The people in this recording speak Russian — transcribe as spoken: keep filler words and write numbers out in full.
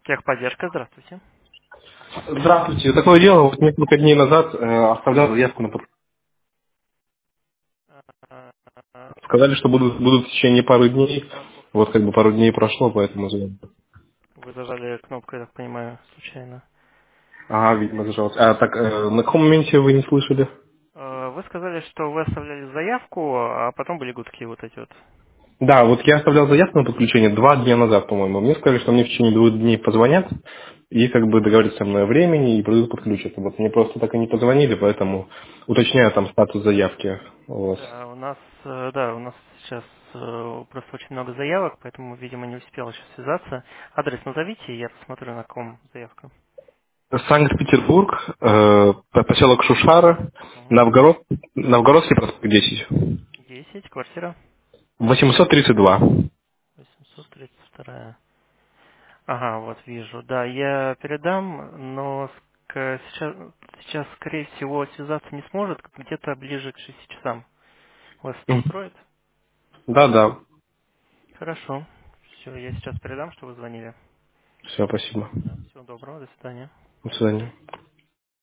Техподдержка, здравствуйте. Здравствуйте. Такое дело, вот несколько дней назад э, оставлял заявку на подключение. А, а, Сказали, что будут, будут в течение пары дней. Вот как бы пару дней прошло, поэтому звоню. Вы зажали кнопку, я так понимаю, случайно. Ага, видимо, зажалось. А так, э, на каком моменте вы не слышали? А, Вы сказали, что вы оставляли заявку, а потом были гудки вот эти вот. Да, вот я оставлял заявку на подключение два дня назад, по-моему. Мне сказали, что мне в течение двух дней позвонят и как бы договорятся со мной о времени и придут подключиться. Вот мне просто так и не позвонили, поэтому уточняю там статус заявки у вас. Да, у нас, э, да, у нас сейчас э, просто очень много заявок, поэтому, видимо, не успел еще связаться. Адрес назовите, я посмотрю, на ком заявка. Санкт-Петербург, э, поселок Шушара, Угу. Новгород, Новгородский проспект десять. десять, квартира восемьсот тридцать два. восемьсот тридцать два. Ага, вот вижу. Да, я передам, но ск- сейчас, сейчас, скорее всего, связаться не сможет, где-то ближе к шести часам. Вас это Мгм. устроит? Да, да. Хорошо. Все, я сейчас передам, что вы звонили. Все, спасибо. Да, всего доброго, до свидания. До свидания.